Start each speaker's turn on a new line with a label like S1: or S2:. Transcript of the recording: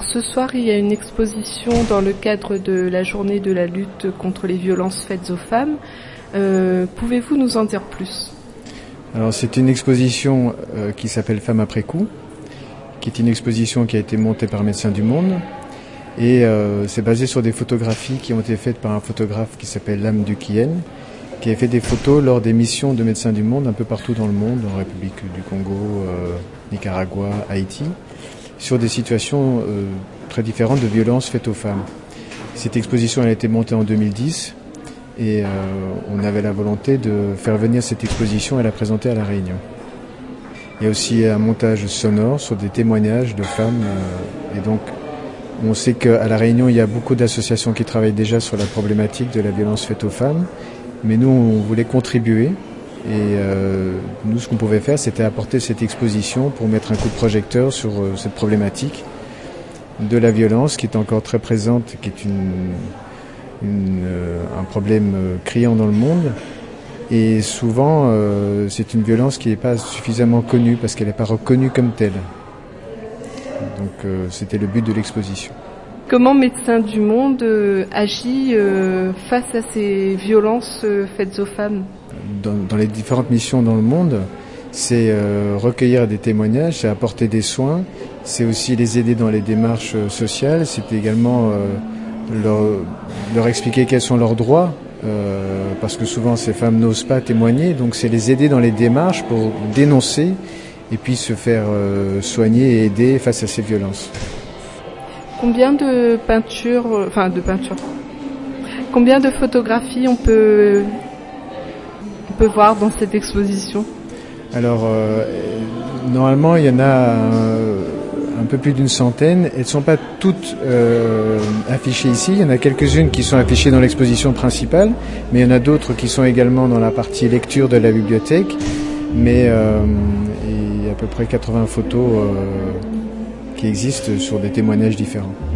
S1: Ce soir, il y a une exposition dans le cadre de la journée de la lutte contre les violences faites aux femmes. Pouvez-vous nous en dire plus ?
S2: Alors c'est une exposition qui s'appelle Femmes après coup, qui est une exposition qui a été montée par Médecins du Monde et c'est basé sur des photographies qui ont été faites par un photographe qui s'appelle Lam Dukien, qui a fait des photos lors des missions de Médecins du Monde un peu partout dans le monde, en République du Congo, Nicaragua, Haïti, sur des situations très différentes de violences faites aux femmes. Cette exposition elle a été montée en 2010 et on avait la volonté de faire venir cette exposition et la présenter à La Réunion. Il y a aussi un montage sonore sur des témoignages de femmes et donc on sait qu'à La Réunion il y a beaucoup d'associations qui travaillent déjà sur la problématique de la violence faite aux femmes, mais nous on voulait contribuer. Et nous, ce qu'on pouvait faire, c'était apporter cette exposition pour mettre un coup de projecteur sur cette problématique de la violence qui est encore très présente, qui est un problème criant dans le monde. Et souvent, c'est une violence qui n'est pas suffisamment connue parce qu'elle n'est pas reconnue comme telle. Donc, c'était le but de l'exposition.
S1: Comment Médecins du Monde agit face à ces violences faites aux femmes ?
S2: Dans les différentes missions dans le monde, c'est recueillir des témoignages, c'est apporter des soins, c'est aussi les aider dans les démarches sociales, c'est également leur expliquer quels sont leurs droits, parce que souvent ces femmes n'osent pas témoigner, donc c'est les aider dans les démarches pour dénoncer et puis se faire soigner et aider face à ces violences.
S1: Combien de combien de photographies on peut voir dans cette exposition ?
S2: Alors, normalement, il y en a un peu plus d'une centaine. Elles ne sont pas toutes affichées ici. Il y en a quelques-unes qui sont affichées dans l'exposition principale, mais il y en a d'autres qui sont également dans la partie lecture de la bibliothèque. Mais il y a à peu près 80 photos qui existent sur des témoignages différents.